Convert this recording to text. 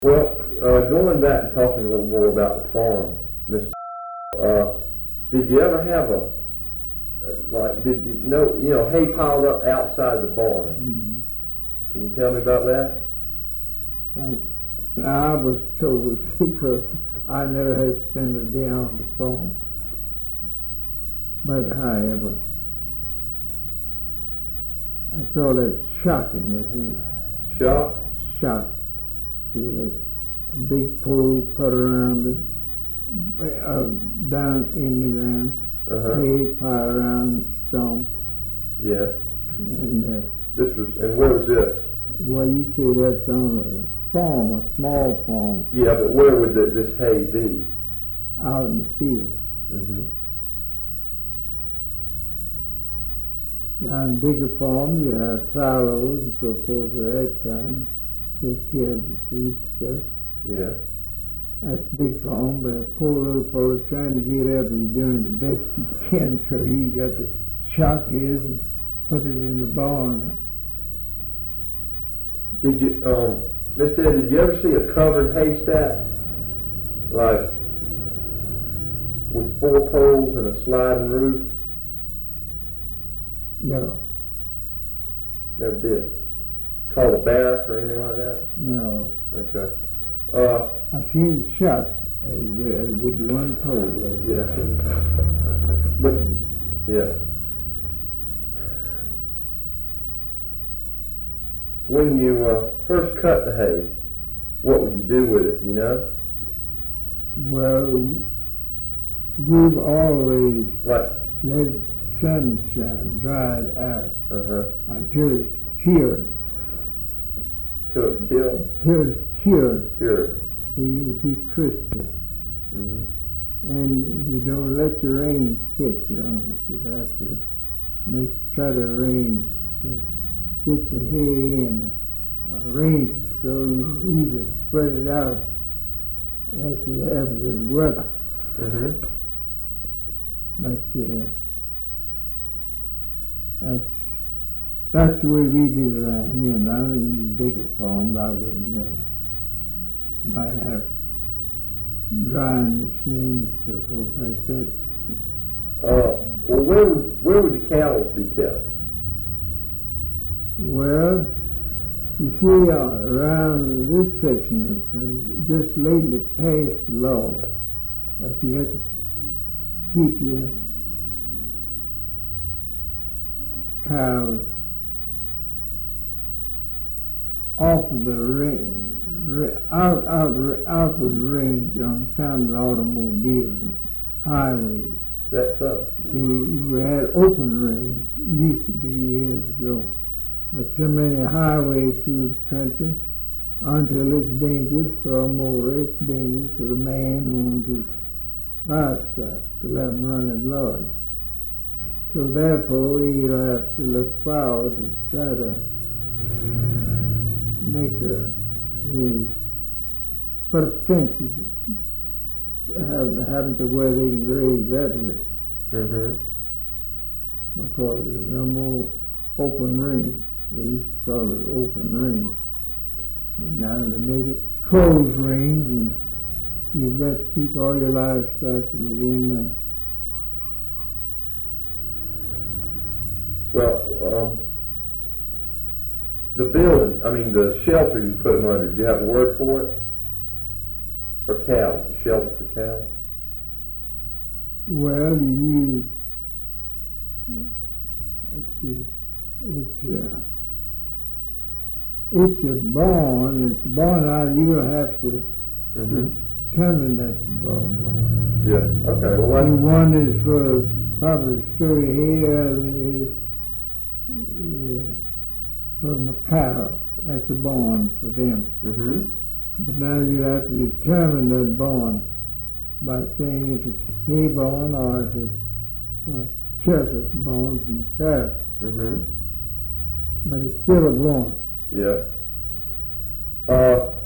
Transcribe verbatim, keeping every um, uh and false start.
Well, uh, going back and talking a little more about the farm, Mister Uh, did you ever have a, uh, like, did you know, you know, hay piled up outside the barn? Mm-hmm. Can you tell me about that? I, I was told because I never had spent a day on the farm. But however, I call it shocking. Shock? Shock. See, that a big pole put around it, uh, down in the ground, Uh-huh. hay pile around, stump, Yeah. and uh, This was, and where was this? well, you say that's on a farm, a small farm, Yeah, but where would the, this hay be? out in the field. Mm-hmm. On bigger farms, you have silos and so forth of that kind. Take care of the food stuff. Yeah. That's big farm, but a poor little fellow trying to get up and doing the best he can, so he got to shock his and put it in the barn. Did you, um, Mister Ed, did you ever see a covered haystack? Like, with four poles and a sliding roof? No, Never did. Called a barrack or anything like that? no. Okay. Uh, I've seen it shot uh, with, with one pole. Uh, yeah. But, yeah. When you uh, first cut the hay, what would you do with it, you know? Well, we've always Like, let sunshine dry it out uh-huh, until it's cured. till it's killed, Until it's cured. cured. See, it'll be crispy. Mm-hmm. And you don't let your rain catch you on it. You have to make, try to arrange to get your hay in, arrange it so you either spread it out if you have good weather. Mm-hmm. But uh, that's that's the way we did it around here. Now in these bigger farms, I wouldn't know. Might have drying machines and so forth like that. Uh, well, where would, where would the cows be kept? Well, you see, uh, around this section of the country, just lately passed a law that you have to keep your cows off of the ra- ra- out, out, outward range on account of the automobiles and highways. Is that so? See, you had open range, used to be years ago, but so many highways through the country until it's dangerous for a motor, it's dangerous for the man who owns his livestock to let them run at large. So therefore, he'll have to look forward to try to make a, his, put up fences, have, have them to where they can graze that way, Mm-hmm. because there's no more open range. They used to call it open range. But now they made it closed range, and you've got to keep all your livestock within uh, Well, um, the building, I mean, the shelter you put them under, do you have a word for it? For cows, a shelter for cows? well, you use, let's see, it's, uh, it's a barn, it's a barn, now you'll have to Mm-hmm. determine that barn. Yeah, okay, well, that's, One is for probably thirty here, and is uh, for a cow, that's a barn for them. mm-hmm, But now you have to determine that barn by saying if it's hay barn or if it's a shelter barn from a cow. mm-hmm, But it's still a barn. yeah. Uh,